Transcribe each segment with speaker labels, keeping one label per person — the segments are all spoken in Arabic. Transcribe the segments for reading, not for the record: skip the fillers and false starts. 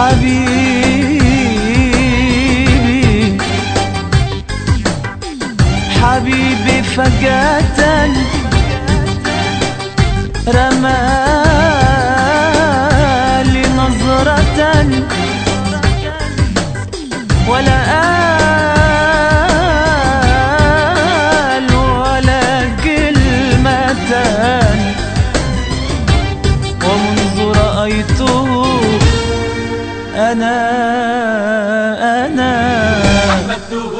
Speaker 1: حبيبي حبيبي فجأة رمالي نظرة ولا قال ولا كلمة، ومنذ رأيته أنا
Speaker 2: أحببته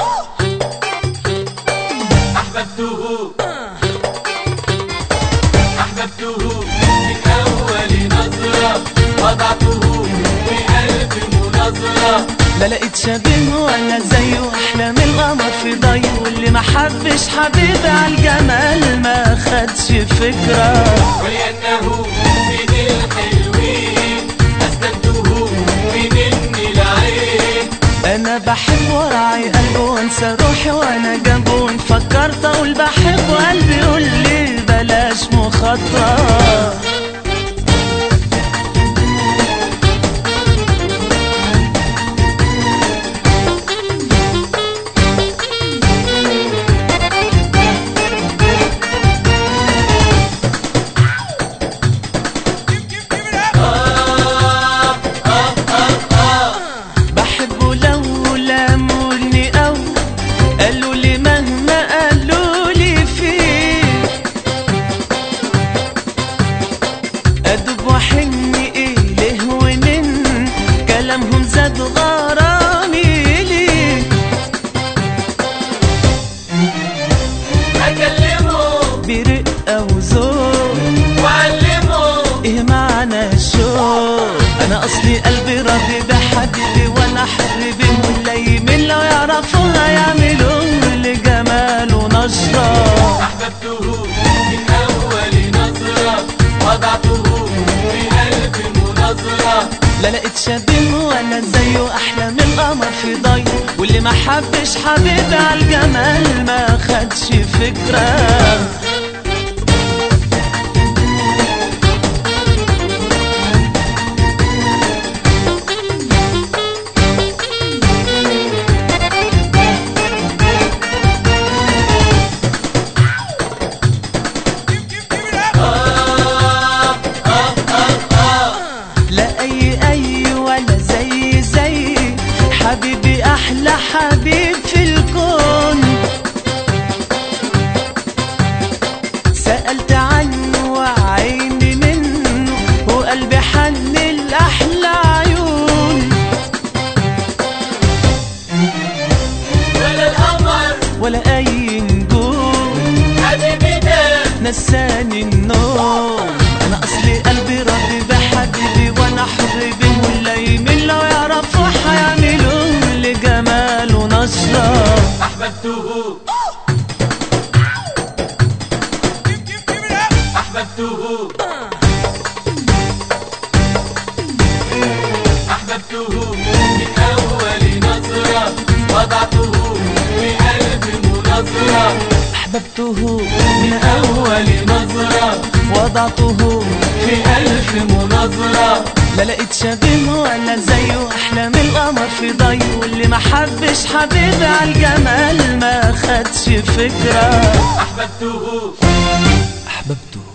Speaker 2: أحببته من أول نظرة، وضعته في ألف مناظرة.
Speaker 1: لا لقيت شبيه ولا زيه، أحلى من القمر في ضيه، واللي ما حبش حبيبي عالجمال ما خدش فكرة.
Speaker 2: ولأنه من الحلوين أسكنته من العين.
Speaker 1: أنا بحب وراعي قلبه وانسى روحي وأنا جنبه، فكرت أقول بحبه قلبي يقول لي بلاش مخاطرة. كلامهم زاد غرامي لي،
Speaker 2: أكلمه
Speaker 1: برقة وذوق
Speaker 2: وأعلمه
Speaker 1: إيه معنى الشوق. أنا أصلي قلبي راضي بحبيبي وأنا حر بيه، والليمين لو يعرفوا هيعملوا لجماله نشرة.
Speaker 2: أحببته من أول نظرة، وضعته في ألف مناظرة.
Speaker 1: لا لقيت شبيه ولا زيه، أحلى من القمر في ضيه، واللي ما حبش حبيبي عالجمال ما خدش فكرة. حبيبي أحلى حبيب في الكون، سألت عنه وعيني منه، وقلبي حن الأحلى عيون.
Speaker 2: ولا القمر
Speaker 1: ولا أي نجوم
Speaker 2: حبيبي ده
Speaker 1: نساني النوم. أنا أصلي قلبي راضي بحبيبي وأنا حر بيه، والليمين لو يعرفوا هيعملوا لجماله نشرة.
Speaker 2: أحببته أحببته أحببته من أول نظرة، وضعته في ألف مناظرة.
Speaker 1: أحببته من أول
Speaker 2: نظرة،
Speaker 1: وضعته
Speaker 2: في ألف مناظرة.
Speaker 1: لا لقيت شبيه ولا زيه، أحلى من القمر في ضيه، واللي ما حبش حبيبي عالجمال ما خدش فكرة.
Speaker 2: أحببته
Speaker 1: أحببته